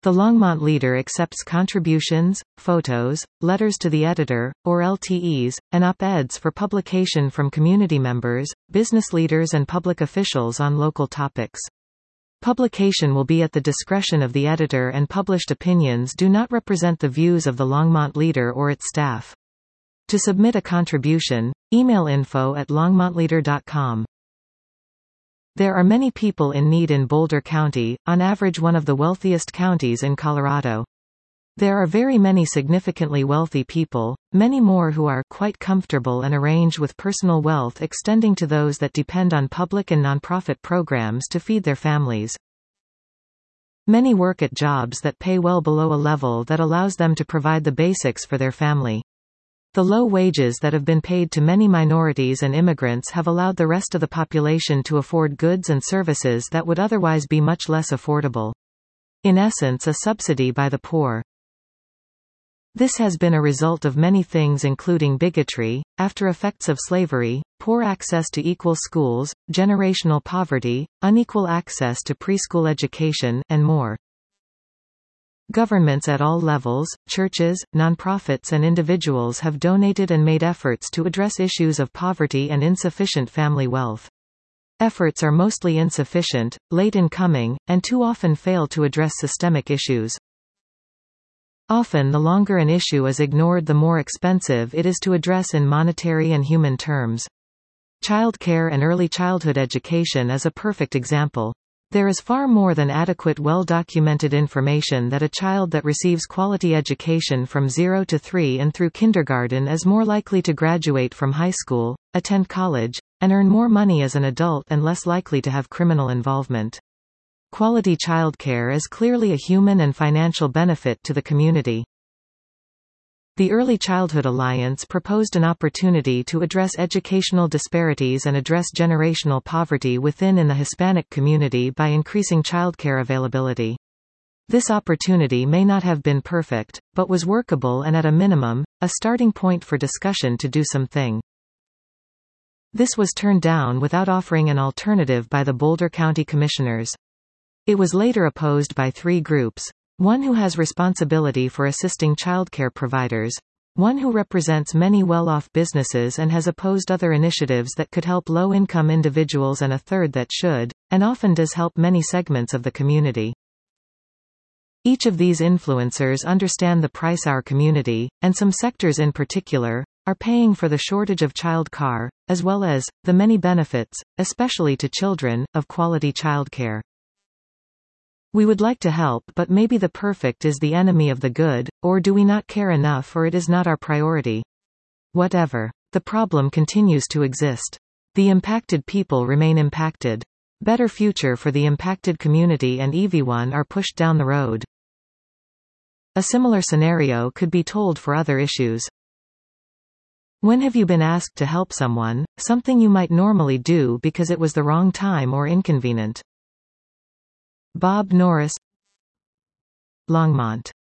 The Longmont Leader accepts contributions, photos, letters to the editor, or LTEs, and op-eds for publication from community members, business leaders and public officials on local topics. Publication will be at the discretion of the editor, and published opinions do not represent the views of the Longmont Leader or its staff. To submit a contribution, email info@longmontleader.com. There are many people in need in Boulder County, on average one of the wealthiest counties in Colorado. There are very many significantly wealthy people, many more who are quite comfortable and arrange with personal wealth extending to those that depend on public and nonprofit programs to feed their families. Many work at jobs that pay well below a level that allows them to provide the basics for their family. The low wages that have been paid to many minorities and immigrants have allowed the rest of the population to afford goods and services that would otherwise be much less affordable. In essence, a subsidy by the poor. This has been a result of many things, including bigotry, after effects of slavery, poor access to equal schools, generational poverty, unequal access to preschool education, and more. Governments at all levels, churches, nonprofits and individuals have donated and made efforts to address issues of poverty and insufficient family wealth. Efforts are mostly insufficient, late in coming, and too often fail to address systemic issues. Often the longer an issue is ignored, the more expensive it is to address in monetary and human terms. Child care and early childhood education is a perfect example. There is far more than adequate well-documented information that a child that receives quality education from 0 to 3 and through kindergarten is more likely to graduate from high school, attend college, and earn more money as an adult and less likely to have criminal involvement. Quality childcare is clearly a human and financial benefit to the community. The Early Childhood Alliance proposed an opportunity to address educational disparities and address generational poverty within the Hispanic community by increasing childcare availability. This opportunity may not have been perfect, but was workable and, at a minimum, a starting point for discussion to do something. This was turned down without offering an alternative by the Boulder County Commissioners. It was later opposed by 3 groups. One who has responsibility for assisting childcare providers, one who represents many well-off businesses and has opposed other initiatives that could help low-income individuals, and a third that should, and often does, help many segments of the community. Each of these influencers understand the price our community, and some sectors in particular, are paying for the shortage of child care, as well as the many benefits, especially to children, of quality childcare. We would like to help, but maybe the perfect is the enemy of the good, or do we not care enough, or it is not our priority? Whatever. The problem continues to exist. The impacted people remain impacted. Better future for the impacted community and everyone are pushed down the road. A similar scenario could be told for other issues. When have you been asked to help someone, something you might normally do because it was the wrong time or inconvenient? Bob Norris, Longmont.